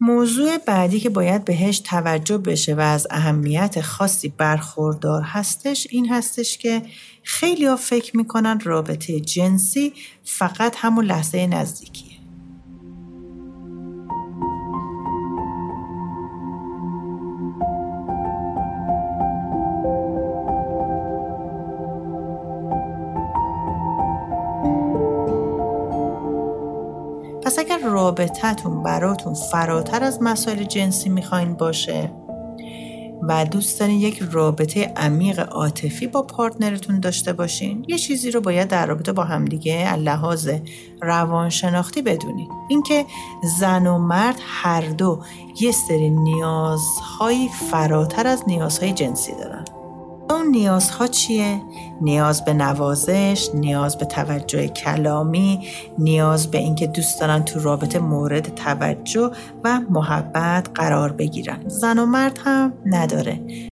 موضوع بعدی که باید بهش توجه بشه و از اهمیت خاصی برخوردار هستش این هستش که خیلی ها فکر میکنن رابطه جنسی فقط همون لحظه نزدیکیه. پس اگر رابطتون براتون فراتر از مسائل جنسی میخواین باشه و دوست دارین یک رابطه عمیق عاطفی با پارتنرتون داشته باشین، یه چیزی رو باید در رابطه با همدیگه از لحاظ روانشناختی بدونین. اینکه زن و مرد هر دو یه سری نیازهای فراتر از نیازهای جنسی دارن. اون نیازها چیه؟ نیاز به نوازش، نیاز به توجه کلامی، نیاز به اینکه دوست دارن تو رابطه مورد توجه و محبت قرار بگیرن. زن و مرد هم نداره.